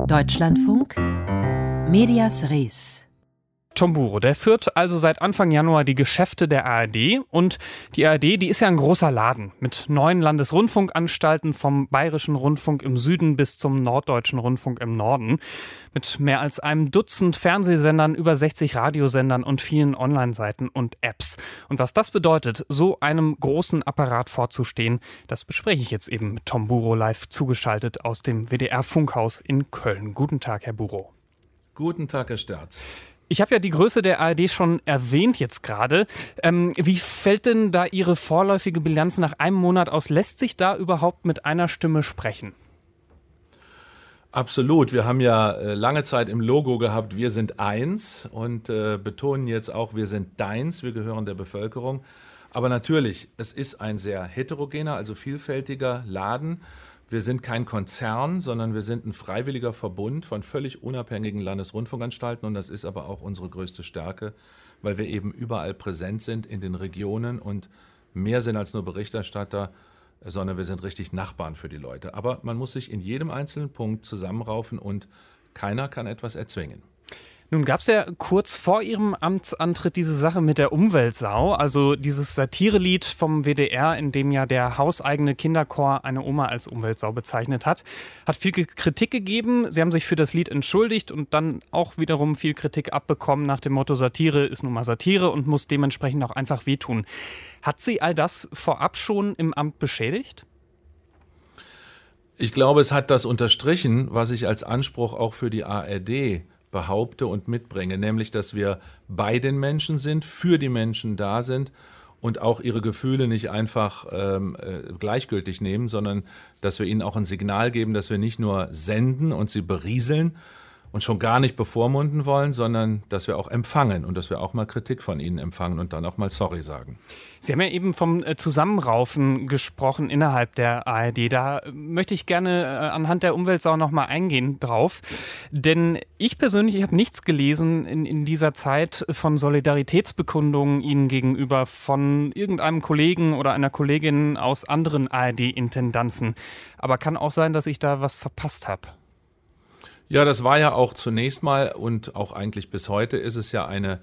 Deutschlandfunk Medias Res. Tom Buro, der führt also seit Anfang Januar die Geschäfte der ARD. Und die ARD, die ist ja ein großer Laden mit 9 Landesrundfunkanstalten vom Bayerischen Rundfunk im Süden bis zum Norddeutschen Rundfunk im Norden. Mit mehr als einem Dutzend Fernsehsendern, über 60 Radiosendern und vielen Online-Seiten und Apps. Und was das bedeutet, so einem großen Apparat vorzustehen, das bespreche ich jetzt eben mit Tom Buro live zugeschaltet aus dem WDR-Funkhaus in Köln. Guten Tag, Herr Buro. Guten Tag, Herr Sterz. Ich habe ja die Größe der ARD schon erwähnt jetzt gerade. Wie fällt denn da Ihre vorläufige Bilanz nach einem Monat aus? Lässt sich da überhaupt mit einer Stimme sprechen? Absolut. Wir haben ja lange Zeit im Logo gehabt, wir sind eins und betonen jetzt auch, wir sind deins, wir gehören der Bevölkerung. Aber natürlich, es ist ein sehr heterogener, also vielfältiger Laden. Wir sind kein Konzern, sondern wir sind ein freiwilliger Verbund von völlig unabhängigen Landesrundfunkanstalten. Und das ist aber auch unsere größte Stärke, weil wir eben überall präsent sind in den Regionen und mehr sind als nur Berichterstatter, sondern wir sind richtig Nachbarn für die Leute. Aber man muss sich in jedem einzelnen Punkt zusammenraufen und keiner kann etwas erzwingen. Nun gab es ja kurz vor Ihrem Amtsantritt diese Sache mit der Umweltsau, also dieses Satirelied vom WDR, in dem ja der hauseigene Kinderchor eine Oma als Umweltsau bezeichnet hat. Hat viel Kritik gegeben, Sie haben sich für das Lied entschuldigt und dann auch wiederum viel Kritik abbekommen nach dem Motto, Satire ist nun mal Satire und muss dementsprechend auch einfach wehtun. Hat Sie all das vorab schon im Amt beschädigt? Ich glaube, es hat das unterstrichen, was ich als Anspruch auch für die ARD behaupte und mitbringe, nämlich, dass wir bei den Menschen sind, für die Menschen da sind und auch ihre Gefühle nicht einfach gleichgültig nehmen, sondern dass wir ihnen auch ein Signal geben, dass wir nicht nur senden und sie berieseln und schon gar nicht bevormunden wollen, sondern dass wir auch empfangen und dass wir auch mal Kritik von ihnen empfangen und dann auch mal sorry sagen. Sie haben ja eben vom Zusammenraufen gesprochen innerhalb der ARD. Da möchte ich gerne anhand der Umweltsau noch mal eingehen drauf. Denn ich persönlich habe nichts gelesen in dieser Zeit von Solidaritätsbekundungen Ihnen gegenüber von irgendeinem Kollegen oder einer Kollegin aus anderen ARD-Intendanzen. Aber kann auch sein, dass ich da was verpasst habe. Ja, das war ja auch zunächst mal und auch eigentlich bis heute ist es ja eine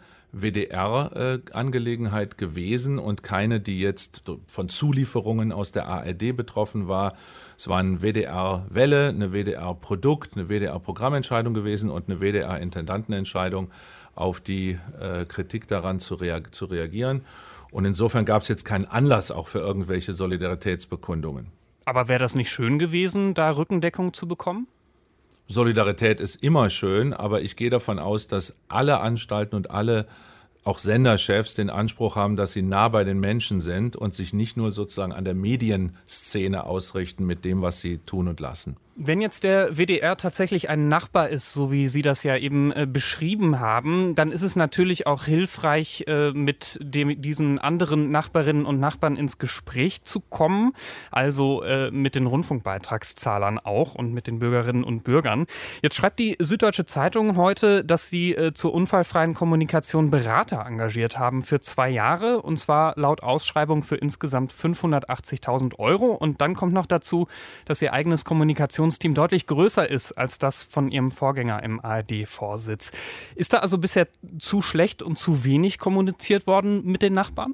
WDR-Angelegenheit gewesen und keine, die jetzt von Zulieferungen aus der ARD betroffen war. Es war eine WDR-Welle, eine WDR-Produkt, eine WDR-Programmentscheidung gewesen und eine WDR-Intendantenentscheidung, auf die Kritik daran zu reagieren. Und insofern gab es jetzt keinen Anlass auch für irgendwelche Solidaritätsbekundungen. Aber wäre das nicht schön gewesen, da Rückendeckung zu bekommen? Solidarität ist immer schön, aber ich gehe davon aus, dass alle Anstalten und alle auch Senderchefs den Anspruch haben, dass sie nah bei den Menschen sind und sich nicht nur sozusagen an der Medienszene ausrichten mit dem, was sie tun und lassen. Wenn jetzt der WDR tatsächlich ein Nachbar ist, so wie Sie das ja eben beschrieben haben, dann ist es natürlich auch hilfreich, mit diesen anderen Nachbarinnen und Nachbarn ins Gespräch zu kommen, also mit den Rundfunkbeitragszahlern auch und mit den Bürgerinnen und Bürgern. Jetzt schreibt die Süddeutsche Zeitung heute, dass Sie zur unfallfreien Kommunikation Berater engagiert haben für 2 Jahre und zwar laut Ausschreibung für insgesamt 580.000 €. Und dann kommt noch dazu, dass Ihr eigenes Kommunikationsteam deutlich größer ist als das von Ihrem Vorgänger im ARD-Vorsitz. Ist da also bisher zu schlecht und zu wenig kommuniziert worden mit den Nachbarn?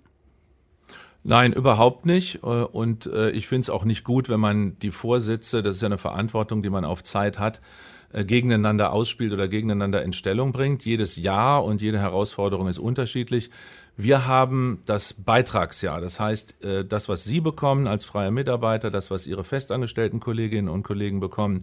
Nein, überhaupt nicht. Und ich finde es auch nicht gut, wenn man die Vorsitze, das ist ja eine Verantwortung, die man auf Zeit hat, gegeneinander ausspielt oder gegeneinander in Stellung bringt. Jedes Jahr und jede Herausforderung ist unterschiedlich. Wir haben das Beitragsjahr, das heißt, das, was Sie bekommen als freier Mitarbeiter, das, was Ihre festangestellten Kolleginnen und Kollegen bekommen,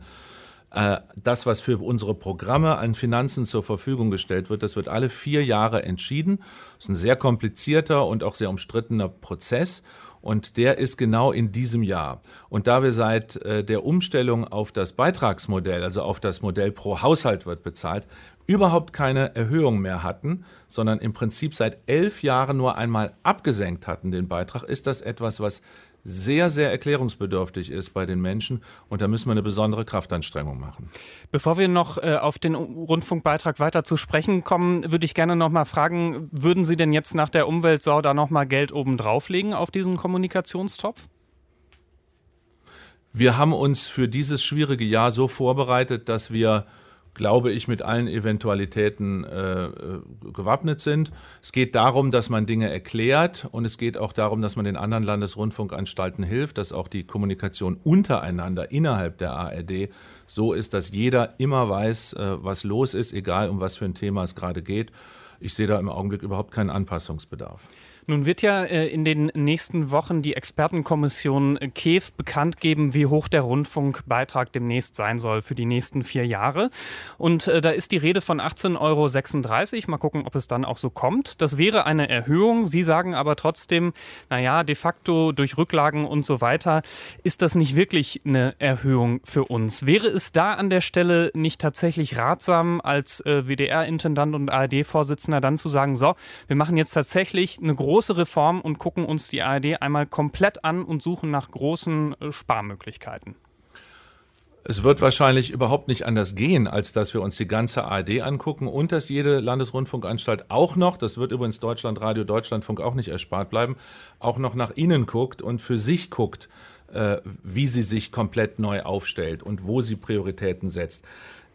das, was für unsere Programme an Finanzen zur Verfügung gestellt wird, das wird alle 4 Jahre entschieden. Das ist ein sehr komplizierter und auch sehr umstrittener Prozess. Und der ist genau in diesem Jahr. Und da wir seit der Umstellung auf das Beitragsmodell, also auf das Modell pro Haushalt wird bezahlt, überhaupt keine Erhöhung mehr hatten, sondern im Prinzip seit 11 Jahren nur einmal abgesenkt hatten den Beitrag, ist das etwas, was sehr, sehr erklärungsbedürftig ist bei den Menschen. Und da müssen wir eine besondere Kraftanstrengung machen. Bevor wir noch auf den Rundfunkbeitrag weiter zu sprechen kommen, würde ich gerne noch mal fragen, würden Sie denn jetzt nach der Umweltsau da noch mal Geld oben drauflegen auf diesen Kommunikationstopf? Wir haben uns für dieses schwierige Jahr so vorbereitet, dass wir, glaube ich, mit allen Eventualitäten gewappnet sind. Es geht darum, dass man Dinge erklärt, und es geht auch darum, dass man den anderen Landesrundfunkanstalten hilft, dass auch die Kommunikation untereinander innerhalb der ARD so ist, dass jeder immer weiß, was los ist, egal um was für ein Thema es gerade geht. Ich sehe da im Augenblick überhaupt keinen Anpassungsbedarf. Nun wird ja in den nächsten Wochen die Expertenkommission KEF bekannt geben, wie hoch der Rundfunkbeitrag demnächst sein soll für die nächsten 4 Jahre. Und da ist die Rede von 18,36 €. Mal gucken, ob es dann auch so kommt. Das wäre eine Erhöhung. Sie sagen aber trotzdem, naja, de facto durch Rücklagen und so weiter ist das nicht wirklich eine Erhöhung für uns. Wäre es da an der Stelle nicht tatsächlich ratsam, als WDR-Intendant und ARD-Vorsitzender dann zu sagen, so, wir machen jetzt tatsächlich eine große Reform und gucken uns die ARD einmal komplett an und suchen nach großen Sparmöglichkeiten? Es wird wahrscheinlich überhaupt nicht anders gehen, als dass wir uns die ganze ARD angucken und dass jede Landesrundfunkanstalt auch noch, das wird übrigens Deutschlandradio, Deutschlandfunk auch nicht erspart bleiben, auch noch nach innen guckt und für sich guckt, wie sie sich komplett neu aufstellt und wo sie Prioritäten setzt.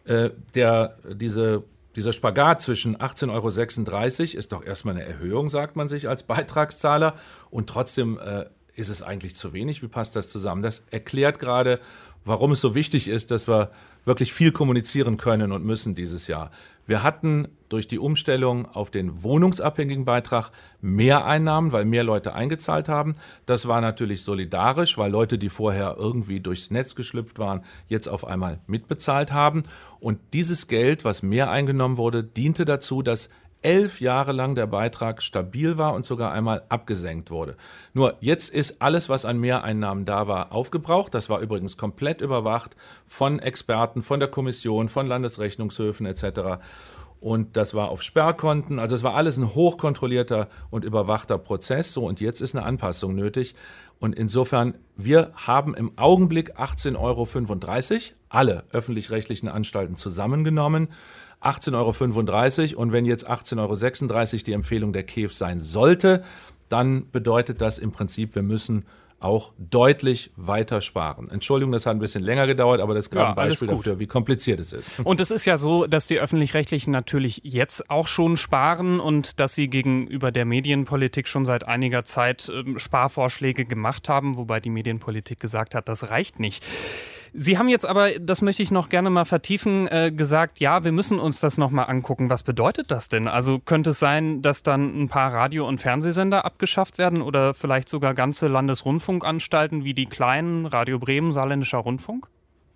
Dieser Spagat zwischen 18,36 € ist doch erstmal eine Erhöhung, sagt man sich als Beitragszahler, und trotzdem ist es eigentlich zu wenig. Wie passt das zusammen? Das erklärt gerade, warum es so wichtig ist, dass wir wirklich viel kommunizieren können und müssen dieses Jahr. Wir hatten durch die Umstellung auf den wohnungsabhängigen Beitrag mehr Einnahmen, weil mehr Leute eingezahlt haben. Das war natürlich solidarisch, weil Leute, die vorher irgendwie durchs Netz geschlüpft waren, jetzt auf einmal mitbezahlt haben. Und dieses Geld, was mehr eingenommen wurde, diente dazu, dass 11 Jahre lang der Beitrag stabil war und sogar einmal abgesenkt wurde. Nur jetzt ist alles, was an Mehreinnahmen da war, aufgebraucht. Das war übrigens komplett überwacht von Experten, von der Kommission, von Landesrechnungshöfen etc. Und das war auf Sperrkonten. Also es war alles ein hochkontrollierter und überwachter Prozess. So, und jetzt ist eine Anpassung nötig. Und insofern, wir haben im Augenblick 18,35 €, alle öffentlich-rechtlichen Anstalten zusammengenommen. 18,35 € und wenn jetzt 18,36 € die Empfehlung der KEF sein sollte, dann bedeutet das im Prinzip, wir müssen auch deutlich weiter sparen. Entschuldigung, das hat ein bisschen länger gedauert, aber das ist gerade ein Beispiel dafür, wie kompliziert es ist. Und es ist ja so, dass die Öffentlich-Rechtlichen natürlich jetzt auch schon sparen und dass sie gegenüber der Medienpolitik schon seit einiger Zeit Sparvorschläge gemacht haben, wobei die Medienpolitik gesagt hat, das reicht nicht. Sie haben jetzt aber, das möchte ich noch gerne mal vertiefen, gesagt, ja, wir müssen uns das nochmal angucken. Was bedeutet das denn? Also könnte es sein, dass dann ein paar Radio- und Fernsehsender abgeschafft werden oder vielleicht sogar ganze Landesrundfunkanstalten wie die kleinen, Radio Bremen, Saarländischer Rundfunk?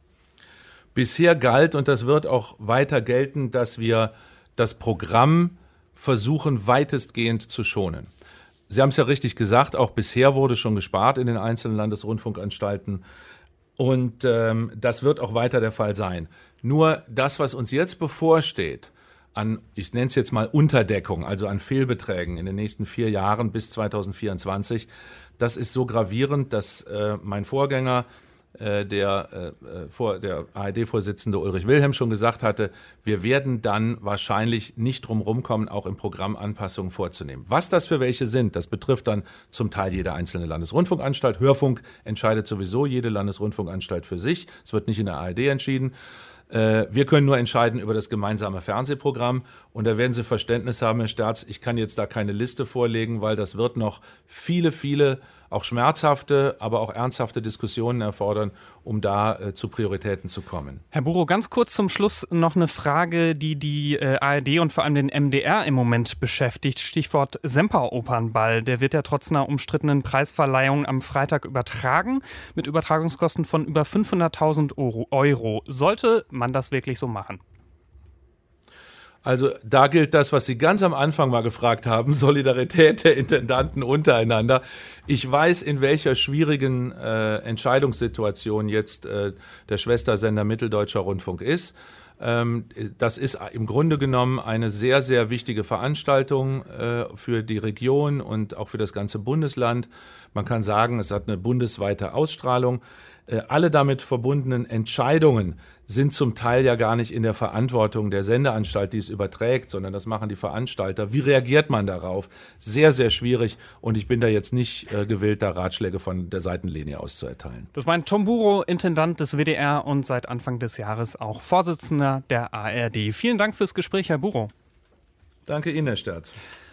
Bisher galt, und das wird auch weiter gelten, dass wir das Programm versuchen, weitestgehend zu schonen. Sie haben es ja richtig gesagt, auch bisher wurde schon gespart in den einzelnen Landesrundfunkanstalten. Und das wird auch weiter der Fall sein. Nur das, was uns jetzt bevorsteht, an, ich nenne es jetzt mal Unterdeckung, also an Fehlbeträgen in den nächsten 4 Jahren bis 2024, das ist so gravierend, dass mein Vorgänger, der ARD-Vorsitzende Ulrich Wilhelm, schon gesagt hatte, wir werden dann wahrscheinlich nicht drum rumkommen, auch im Programm Anpassungen vorzunehmen. Was das für welche sind, das betrifft dann zum Teil jede einzelne Landesrundfunkanstalt. Hörfunk entscheidet sowieso jede Landesrundfunkanstalt für sich. Es wird nicht in der ARD entschieden. Wir können nur entscheiden über das gemeinsame Fernsehprogramm. Und da werden Sie Verständnis haben, Herr Sterz, ich kann jetzt da keine Liste vorlegen, weil das wird noch viele, auch schmerzhafte, aber auch ernsthafte Diskussionen erfordern, um da zu Prioritäten zu kommen. Herr Buro, ganz kurz zum Schluss noch eine Frage, die ARD und vor allem den MDR im Moment beschäftigt. Stichwort Semperopernball. Der wird ja trotz einer umstrittenen Preisverleihung am Freitag übertragen, mit Übertragungskosten von über 500.000 Euro. Sollte man das wirklich so machen? Also da gilt das, was Sie ganz am Anfang mal gefragt haben, Solidarität der Intendanten untereinander. Ich weiß, in welcher schwierigen Entscheidungssituation jetzt der Schwestersender Mitteldeutscher Rundfunk ist. Das ist im Grunde genommen eine sehr, sehr wichtige Veranstaltung für die Region und auch für das ganze Bundesland. Man kann sagen, es hat eine bundesweite Ausstrahlung. Alle damit verbundenen Entscheidungen sind zum Teil ja gar nicht in der Verantwortung der Sendeanstalt, die es überträgt, sondern das machen die Veranstalter. Wie reagiert man darauf? Sehr, sehr schwierig und ich bin da jetzt nicht gewillt, da Ratschläge von der Seitenlinie aus zu erteilen. Das war Tom Buro, Intendant des WDR und seit Anfang des Jahres auch Vorsitzender der ARD. Vielen Dank fürs Gespräch, Herr Buro. Danke Ihnen, Herr Sterz.